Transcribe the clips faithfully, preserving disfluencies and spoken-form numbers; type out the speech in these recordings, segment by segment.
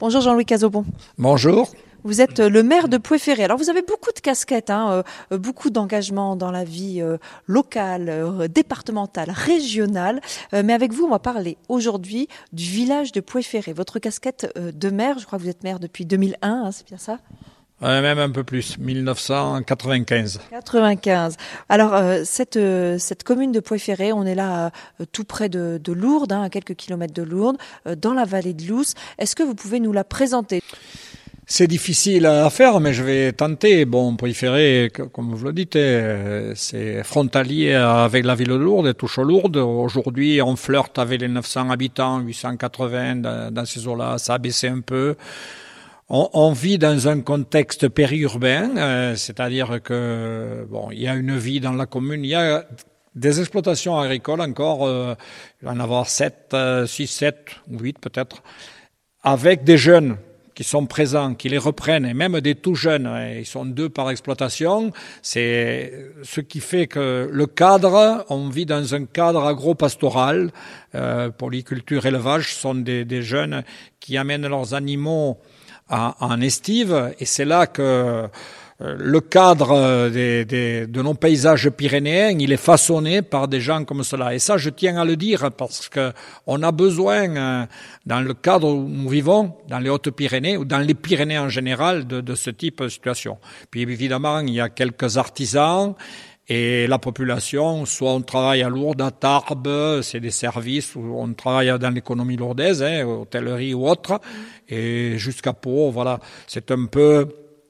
Bonjour Jean-Louis Cazobon. Bonjour. Vous êtes le maire de Pouéféré. Alors vous avez beaucoup de casquettes, hein, euh, beaucoup d'engagement dans la vie euh, locale, euh, départementale, régionale. Euh, mais avec vous, on va parler aujourd'hui du village de Pouéféré. Votre casquette euh, de maire, je crois que vous êtes maire depuis deux mille un, hein, c'est bien ça ? Euh, même un peu plus, mille neuf cent quatre-vingt-quinze. quatre-vingt-quinze. Alors euh, cette euh, cette commune de Pouéféré, on est là euh, tout près de, de Lourdes, hein, à quelques kilomètres de Lourdes, euh, dans la vallée de Lousse. Est-ce que vous pouvez nous la présenter ? C'est difficile à faire, mais je vais tenter. Bon, Pouéféré, comme vous le dites, c'est frontalier avec la ville de Lourdes, et touche aux Lourdes. Aujourd'hui, on flirte avec les neuf cents habitants, huit cent quatre-vingts dans, dans ces eaux-là. Ça a baissé un peu. On, on vit dans un contexte périurbain, euh, c'est-à-dire que bon, il y a une vie dans la commune. Il y a des exploitations agricoles encore. Euh, il va y en avoir sept, six, sept ou huit peut-être, avec des jeunes qui sont présents, qui les reprennent, et même des tout jeunes, ils sont deux par exploitation. C'est ce qui fait que le cadre, on vit dans un cadre agro-pastoral, euh, polyculture, élevage, sont des, des jeunes qui amènent leurs animaux en, en estive, et c'est là que le cadre des, des, de nos paysages pyrénéens, il est façonné par des gens comme cela. Et ça, je tiens à le dire parce que on a besoin, dans le cadre où nous vivons, dans les Hautes-Pyrénées ou dans les Pyrénées en général, de, de ce type de situation. Puis évidemment, il y a quelques artisans et la population, soit on travaille à Lourdes, à Tarbes, c'est des services où on travaille dans l'économie lourdaise, hein, hôtellerie ou autre, et jusqu'à Pau, voilà, c'est un peu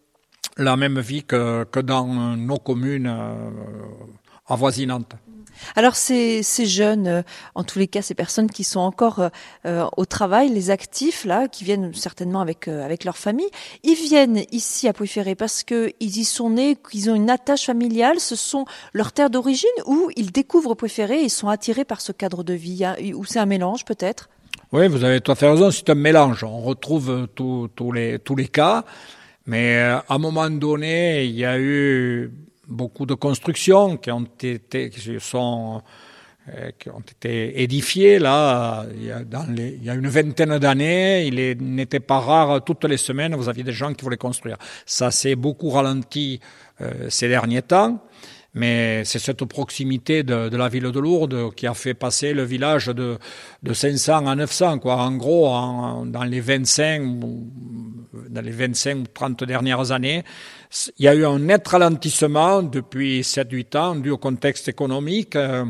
la même vie que, que dans nos communes euh, avoisinantes. Alors ces, ces jeunes, euh, en tous les cas ces personnes qui sont encore euh, au travail, les actifs là, qui viennent certainement avec euh, avec leur famille, ils viennent ici à Pouéféré parce que ils y sont nés, qu'ils ont une attache familiale, ce sont leurs terres d'origine, ou ils découvrent Pouéféré et ils sont attirés par ce cadre de vie, hein, ou c'est un mélange peut-être ? Oui, vous avez tout à fait raison, c'est un mélange. On retrouve tous tous les tous les cas. Mais à un moment donné, il y a eu beaucoup de constructions qui ont été, qui sont, qui ont été édifiées là. Il y a, dans les, il y a une vingtaine d'années, il est, n'était pas rare toutes les semaines, vous aviez des gens qui voulaient construire. Ça s'est beaucoup ralenti euh, ces derniers temps. Mais c'est cette proximité de, de la ville de Lourdes qui a fait passer le village de, de cinq cents à neuf cents, quoi. En gros, en, dans les vingt-cinq, dans les vingt-cinq ou trente dernières années, il y a eu un net ralentissement depuis sept huit ans dû au contexte économique, euh,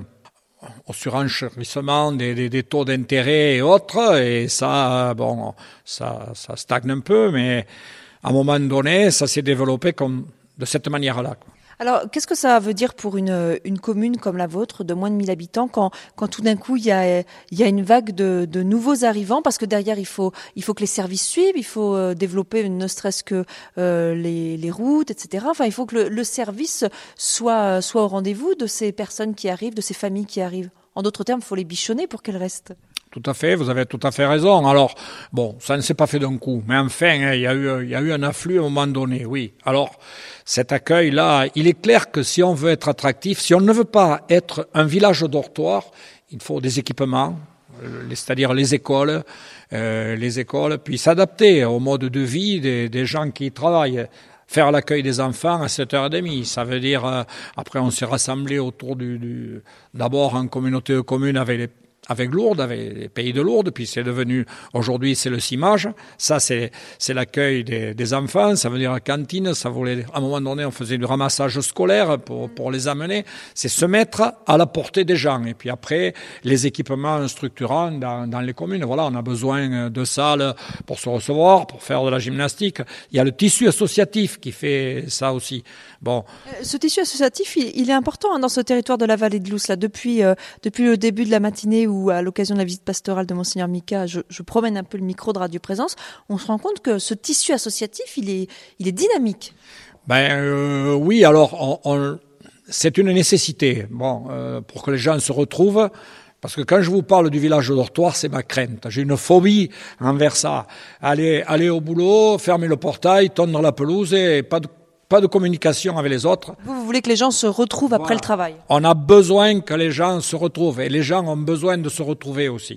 au surenchérissement des, des, des taux d'intérêt et autres, et ça, bon, ça, ça stagne un peu, mais à un moment donné, ça s'est développé comme de cette manière-là, quoi. Alors, qu'est-ce que ça veut dire pour une, une commune comme la vôtre, de moins de mille habitants, quand, quand tout d'un coup, il y a, il y a une vague de, de nouveaux arrivants, parce que derrière, il faut, il faut que les services suivent, il faut euh, développer ne serait-ce que euh, les, les routes, et cetera. Enfin, il faut que le, le service soit, soit au rendez-vous de ces personnes qui arrivent, de ces familles qui arrivent. En d'autres termes, il faut les bichonner pour qu'elles restent. Tout à fait, vous avez tout à fait raison. Alors, bon, ça ne s'est pas fait d'un coup, mais enfin, il y a eu, il y a eu un afflux à un moment donné, oui. Alors, cet accueil-là, il est clair que si on veut être attractif, si on ne veut pas être un village dortoir, il faut des équipements, c'est-à-dire les écoles, euh, les écoles, puis s'adapter au mode de vie des, des gens qui y travaillent. Faire l'accueil des enfants à sept heures trente, ça veut dire, euh, après on s'est rassemblés autour du, du d'abord en communauté de communes avec les avec Lourdes, avec les pays de Lourdes, puis c'est devenu, aujourd'hui c'est le cimage, ça c'est c'est l'accueil des, des enfants, ça veut dire la cantine, ça voulait, à un moment donné on faisait du ramassage scolaire pour, pour les amener, c'est se mettre à la portée des gens, et puis après les équipements structurants dans, dans les communes, voilà, on a besoin de salles pour se recevoir, pour faire de la gymnastique, il y a le tissu associatif qui fait ça aussi. Bon. Ce tissu associatif, il, il est important hein, dans ce territoire de la vallée de Lousse, là, depuis, euh, depuis le début de la matinée où, à l'occasion de la visite pastorale de Monseigneur Mika, je, je promène un peu le micro de Radio Présence, on se rend compte que ce tissu associatif, il est, il est dynamique. Ben euh, oui, alors on, on, c'est une nécessité, bon, euh, pour que les gens se retrouvent. Parce que quand je vous parle du village de dortoir, c'est ma crainte. J'ai une phobie envers ça. Aller, aller au boulot, fermer le portail, tondre la pelouse et pas de Pas de communication avec les autres. Vous, vous voulez que les gens se retrouvent après voilà. le travail. On a besoin que les gens se retrouvent et les gens ont besoin de se retrouver aussi.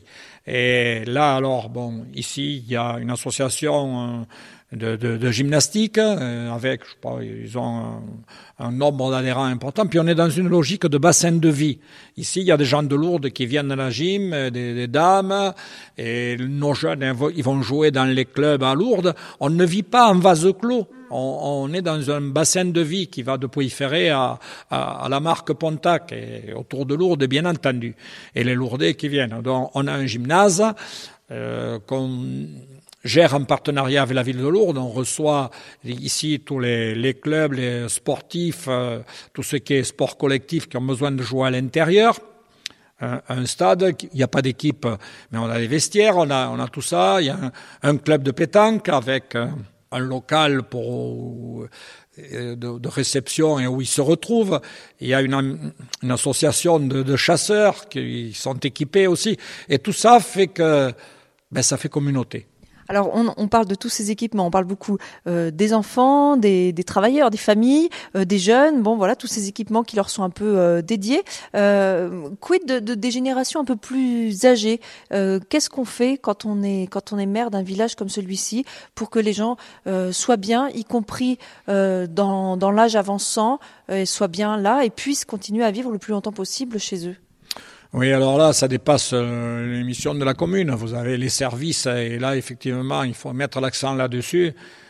Et là, alors, bon, ici, il y a une association de, de, de gymnastique avec, je sais pas, ils ont un, un nombre d'adhérents important. Puis on est dans une logique de bassin de vie. Ici, il y a des gens de Lourdes qui viennent à la gym, des, des dames, et nos jeunes, ils vont jouer dans les clubs à Lourdes. On ne vit pas en vase clos. On, on est dans un bassin de vie qui va de Pouilly-Ferré à, à, à la marque Pontac, et autour de Lourdes, bien entendu. Et les Lourdais qui viennent. Donc, on a un gymnase euh, qu'on gère en partenariat avec la ville de Lourdes. On reçoit ici tous les, les clubs, les sportifs, euh, tout ce qui est sport collectif qui ont besoin de jouer à l'intérieur. Un, un stade, il n'y a pas d'équipe, mais on a les vestiaires, on a, on a tout ça. Il y a un, un club de pétanque avec un, un local pour, de, de réception et où ils se retrouvent. Il y a une, une association de, de chasseurs qui sont équipés aussi. Et tout ça fait que ben, ça fait communauté. Alors, on, on parle de tous ces équipements, on parle beaucoup euh, des enfants, des, des travailleurs, des familles, euh, des jeunes, bon voilà, tous ces équipements qui leur sont un peu euh, dédiés. Euh, quid de, de, des générations un peu plus âgées? euh, Qu'est-ce qu'on fait quand on est, quand on est maire d'un village comme celui-ci pour que les gens euh, soient bien, y compris euh, dans, dans l'âge avançant, euh, soient bien là et puissent continuer à vivre le plus longtemps possible chez eux? Oui, alors là, ça dépasse euh, les missions de la commune. Vous avez les services et là, effectivement, il faut mettre l'accent là-dessus.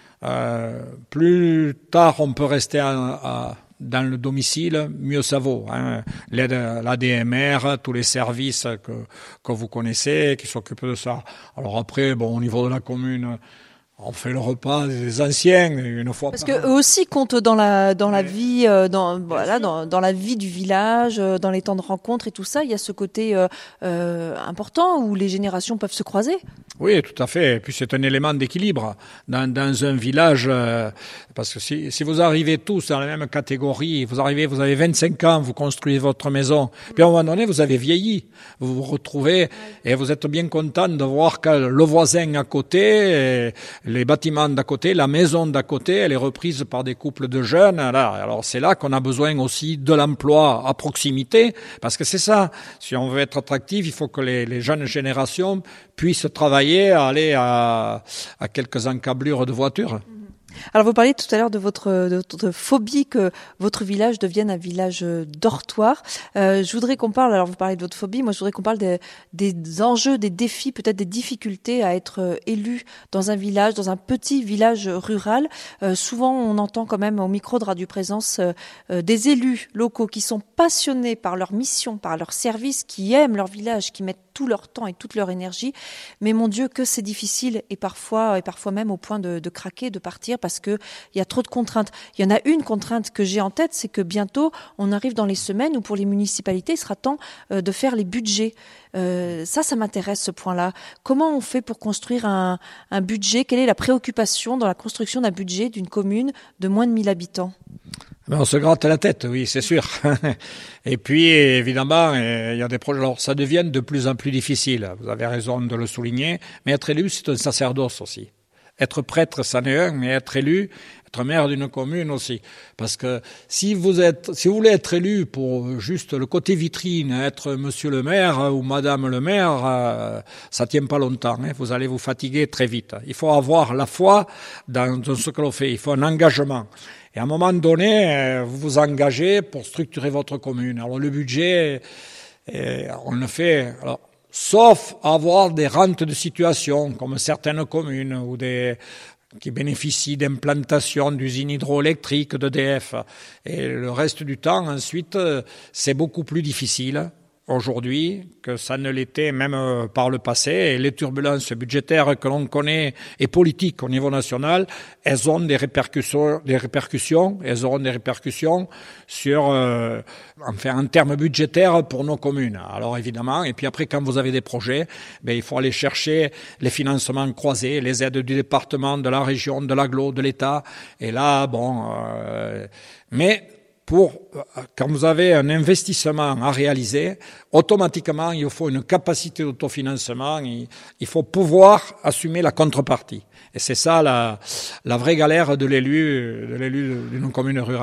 Euh, plus tard, on peut rester à, à, dans le domicile, mieux ça vaut. Hein. L'aide, l'A D M R, tous les services que, que vous connaissez, qui s'occupent de ça. Alors après, bon, au niveau de la commune, on fait le repas des anciens une fois Parce par an. que eux aussi comptent dans la dans la Mais, vie euh, dans voilà dans dans la vie du village, euh, dans les temps de rencontre et tout ça. Il y a ce côté euh, euh, important où les générations peuvent se croiser. Oui, tout à fait. Et puis c'est un élément d'équilibre dans, dans un village, euh, parce que si, si vous arrivez tous dans la même catégorie, vous arrivez, vous avez vingt-cinq ans, vous construisez votre maison, puis à un moment donné, vous avez vieilli, vous vous retrouvez et vous êtes bien content de voir que le voisin à côté, les bâtiments d'à côté, la maison d'à côté, elle est reprise par des couples de jeunes. Alors c'est là qu'on a besoin aussi de l'emploi à proximité, parce que c'est ça. Si on veut être attractif, il faut que les, les jeunes générations puissent travailler à aller à, à quelques encablures de voitures. Alors vous parliez tout à l'heure de votre, de votre phobie que votre village devienne un village dortoir. Euh, je voudrais qu'on parle, alors vous parlez de votre phobie, moi je voudrais qu'on parle des, des enjeux, des défis, peut-être des difficultés à être élu dans un village, dans un petit village rural. Euh, souvent on entend quand même au micro de Radio Présence euh, des élus locaux qui sont passionnés par leur mission, par leur service, qui aiment leur village, qui mettent tout leur temps et toute leur énergie. Mais mon Dieu, que c'est difficile et parfois, et parfois même au point de, de craquer, de partir parce que il y a trop de contraintes. Il y en a une contrainte que j'ai en tête, c'est que bientôt, on arrive dans les semaines où pour les municipalités, il sera temps euh, de faire les budgets. Euh, ça, ça m'intéresse ce point-là. Comment on fait pour construire un, un budget? Quelle est la préoccupation dans la construction d'un budget d'une commune de moins de mille habitants? Ben on se gratte la tête, oui, c'est sûr. Et puis, évidemment, il y a des projets. Alors, ça devient de plus en plus difficile. Vous avez raison de le souligner. Mais être élu, c'est un sacerdoce aussi. Être prêtre, c'en est un, mais être élu, être maire d'une commune aussi. Parce que si vous êtes, si vous voulez être élu pour juste le côté vitrine, être monsieur le maire ou madame le maire, euh, ça tient pas longtemps, hein. Vous allez vous fatiguer très vite. Il faut avoir la foi dans, dans ce que l'on fait. Il faut un engagement. Et à un moment donné, vous vous engagez pour structurer votre commune. Alors le budget, on le fait, alors, sauf avoir des rentes de situation, comme certaines communes ou des qui bénéficient d'implantations d'usines hydroélectriques, d'E D F. Et le reste du temps, ensuite, c'est beaucoup plus difficile aujourd'hui que ça ne l'était même par le passé. Et les turbulences budgétaires que l'on connaît et politiques au niveau national, elles ont des répercussions, des répercussions, elles auront des répercussions sur, euh, enfin, en termes budgétaires pour nos communes. Alors évidemment, et puis après, quand vous avez des projets, ben, il faut aller chercher les financements croisés, les aides du département, de la région, de l'agglo, de l'État. Et là, bon, euh, mais pour, quand vous avez un investissement à réaliser, automatiquement, il faut une capacité d'autofinancement, il, il faut pouvoir assumer la contrepartie. Et c'est ça la, la vraie galère de l'élu, de l'élu d'une commune rurale.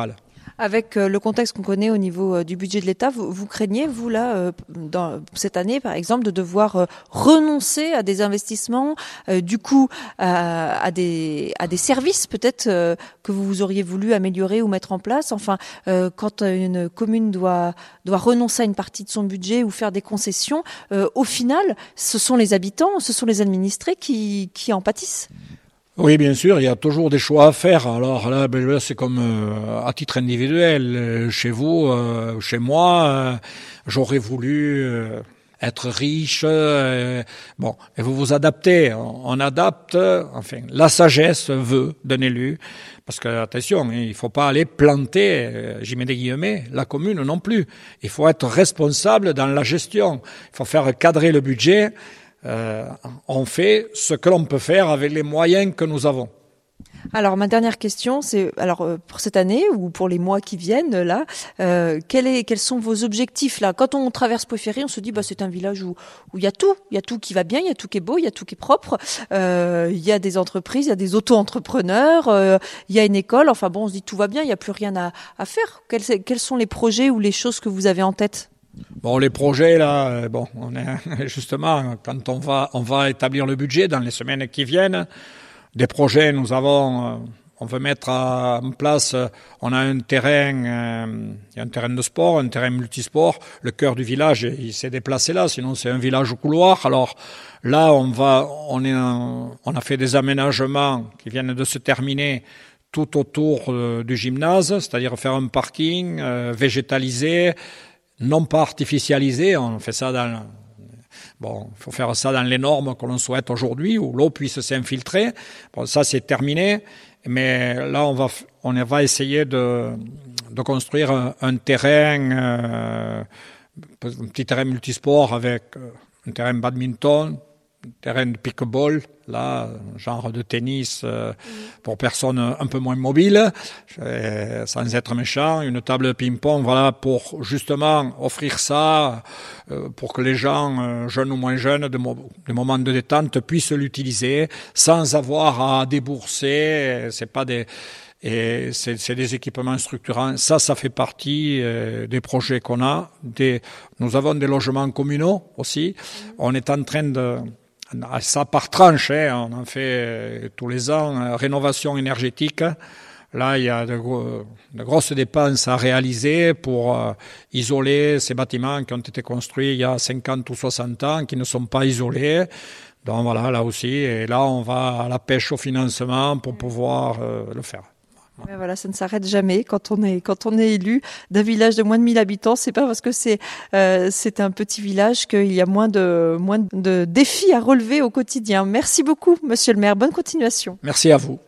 Avec le contexte qu'on connaît au niveau du budget de l'État, vous, vous craignez, vous, là, dans cette année, par exemple, de devoir renoncer à des investissements, euh, du coup, à, à, des, à des services peut-être euh, que vous auriez voulu améliorer ou mettre en place. Enfin, euh, quand une commune doit, doit renoncer à une partie de son budget ou faire des concessions, euh, au final, ce sont les habitants, ce sont les administrés qui, qui en pâtissent. Oui, bien sûr, il y a toujours des choix à faire. Alors là, ben, c'est comme euh, à titre individuel. Euh, chez vous, euh, chez moi, euh, j'aurais voulu euh, être riche. Euh, bon, et vous vous adaptez. On, on adapte. Enfin, la sagesse veut d'un élu. Parce que, attention, il faut pas aller planter, euh, j'y mets des guillemets, la commune non plus. Il faut être responsable dans la gestion. Il faut faire cadrer le budget. Euh, on fait ce que l'on peut faire avec les moyens que nous avons. Alors ma dernière question, c'est alors pour cette année ou pour les mois qui viennent là, euh, quel est, quels sont vos objectifs là? Quand on traverse Poëféry, on se dit bah c'est un village où où il y a tout, il y a tout qui va bien, il y a tout qui est beau, il y a tout qui est propre, euh, il y a des entreprises, il y a des auto-entrepreneurs, euh, il y a une école. Enfin bon, on se dit tout va bien, il y a plus rien à, à faire. Quels, quels sont les projets ou les choses que vous avez en tête? Bon, les projets là, bon, on est justement quand on va on va établir le budget dans les semaines qui viennent. Des projets, nous avons, on veut mettre en place, on a un terrain, euh, il y a un terrain de sport, un terrain multisport. Le cœur du village, il s'est déplacé là, sinon c'est un village au couloir. Alors là, on va, on est, on a fait des aménagements qui viennent de se terminer tout autour euh, du gymnase, c'est-à-dire faire un parking euh, végétalisé, non pas artificialisé. On fait ça dans Bon, il faut faire ça dans les normes que l'on souhaite aujourd'hui, où l'eau puisse s'infiltrer. Bon, ça, c'est terminé. Mais là, on va, on va essayer de, de construire un, un terrain, euh, un petit terrain multisport avec un terrain badminton, un terrain de pickball, là, genre de tennis euh, pour personnes un peu moins mobiles, euh, sans être méchant, une table de ping-pong, voilà, pour justement offrir ça, euh, pour que les gens, euh, jeunes ou moins jeunes, de, mo- de moments de détente, puissent l'utiliser sans avoir à débourser. C'est pas des Et c'est, c'est des équipements structurants. Ça, ça fait partie euh, des projets qu'on a. Des, nous avons des logements communaux aussi. On est en train de ça par tranche, hein, on en fait euh, tous les ans, euh, rénovation énergétique. Là, il y a de, gros, de grosses dépenses à réaliser pour euh, isoler ces bâtiments qui ont été construits il y a cinquante ou soixante ans, qui ne sont pas isolés. Donc voilà, là aussi, et là, on va à la pêche au financement pour pouvoir euh, le faire. Ouais, voilà, ça ne s'arrête jamais quand on est quand on est élu d'un village de moins de mille habitants. C'est pas parce que c'est euh, c'est un petit village qu'il y a moins de moins de défis à relever au quotidien. Merci beaucoup, Monsieur le maire. Bonne continuation. Merci à vous.